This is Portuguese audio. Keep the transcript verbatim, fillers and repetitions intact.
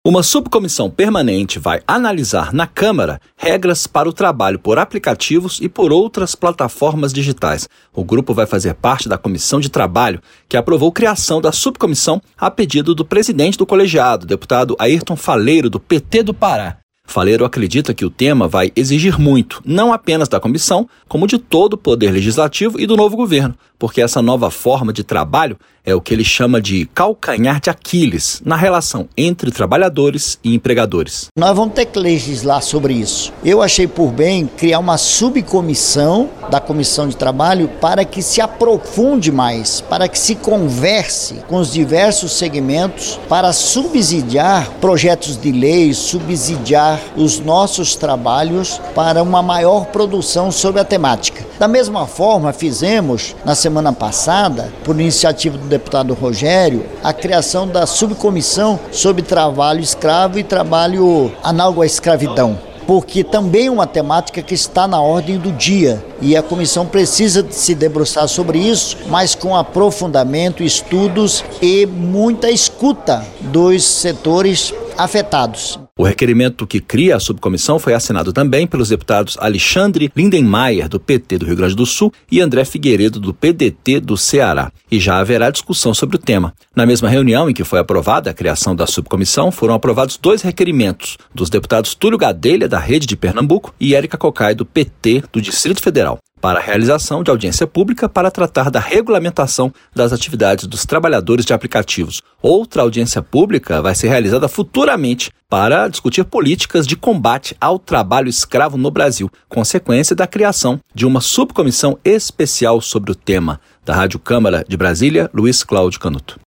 Uma subcomissão permanente vai analisar na Câmara regras para o trabalho por aplicativos e por outras plataformas digitais. O grupo vai fazer parte da Comissão de Trabalho, que aprovou a criação da subcomissão a pedido do presidente do colegiado, deputado Ayrton Faleiro, do P T do Pará. Faleiro acredita que o tema vai exigir muito, não apenas da comissão, como de todo o poder legislativo e do novo governo, porque essa nova forma de trabalho é o que ele chama de calcanhar de Aquiles na relação entre trabalhadores e empregadores. Nós vamos ter que legislar sobre isso. Eu achei por bem criar uma subcomissão da Comissão de Trabalho para que se aprofunde mais, para que se converse com os diversos segmentos, para subsidiar projetos de lei, subsidiar os nossos trabalhos para uma maior produção sobre a temática. Da mesma forma, fizemos na semana passada, por iniciativa do deputado Rogério, a criação da subcomissão sobre trabalho escravo e trabalho análogo à escravidão, porque também é uma temática que está na ordem do dia e a comissão precisa se debruçar sobre isso, mas com aprofundamento, estudos e muita escuta dos setores afetados. O requerimento que cria a subcomissão foi assinado também pelos deputados Alexandre Lindenmayer, do P T do Rio Grande do Sul, e André Figueiredo, do P D T do Ceará. E já haverá discussão sobre o tema. Na mesma reunião em que foi aprovada a criação da subcomissão, foram aprovados dois requerimentos dos deputados Túlio Gadelha, da Rede de Pernambuco, e Érica Cocai, do P T do Distrito Federal, para a realização de audiência pública para tratar da regulamentação das atividades dos trabalhadores de aplicativos. Outra audiência pública vai ser realizada futuramente para discutir políticas de combate ao trabalho escravo no Brasil, consequência da criação de uma subcomissão especial sobre o tema. Da Rádio Câmara de Brasília, Luiz Cláudio Canuto.